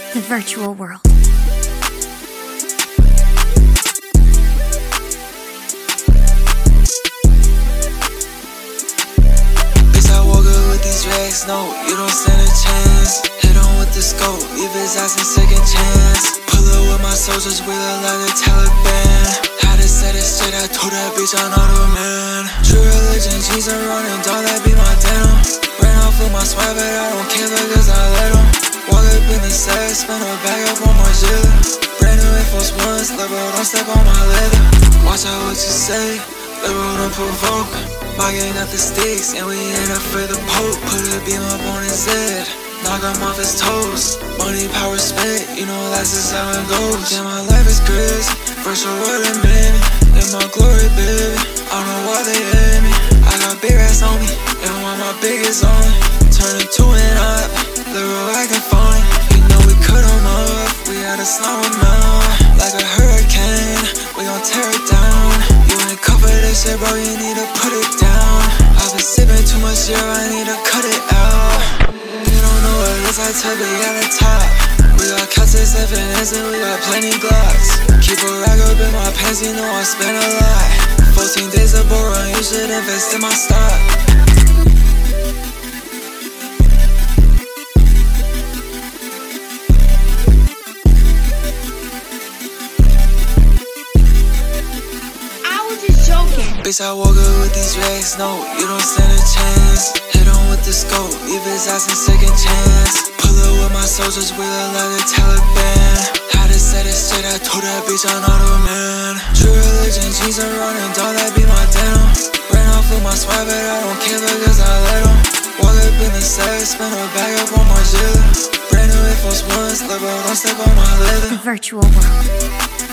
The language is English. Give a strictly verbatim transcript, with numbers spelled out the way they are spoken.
The virtual world. Bitch, I walk up with these racks, no, you don't stand a chance. Hit on with the scope, leave his ass in second chance. Pull up with my soldiers, we look like the Taliban. Had to set it straight, I told that bitch I'm not a man. True religion, jeans are running, dog, that be my denim. Ran off with my swag, but I don't care because I let him. Walk up in the set, spin a bag up on my jigger. Brand new Air Force Ones, little bro, don't step on my leather. Watch out what you say, little bro, don't provoke. My gang got the sticks, and we ain't afraid to poke. Put a beam up on his head, knock him off his toes. Money, power, spent, you know that's just how it goes. Yeah, my life is crazy, virtual world and baby. In my glory, baby, I don't know why they hate me. I got big rats on me, and want my biggest on me. Turn it to an up, little acting funny. You know we cut them up, we had to slow them down. Like a hurricane, we gon' tear it down. You ain't cover this shit, bro, you need to put it down. I've been sipping too much beer, I need to cut it out. You don't know what it is, I tell you, at the top. We got cuts at seven S and we got plenty Glocks. Keep a rag up in my pants, you know I spend a lot. Fourteen days of bull run, you should invest in my stock. Bitch, I walk up with these racks, no, you don't stand a chance. Hit on with the scope, leave his ass in second chance. Pull up with my soldiers, we look like the Taliban. Had to set it straight, I told that bitch I'm not a man. True religion, jeans are running, dog, that be my denim. Ran off with my swag, but I don't care because I let him. Walk up in the set, spin a bag up on my jigger. Brand new Air Force Ones, little bro, don't step on my leather. The virtual world.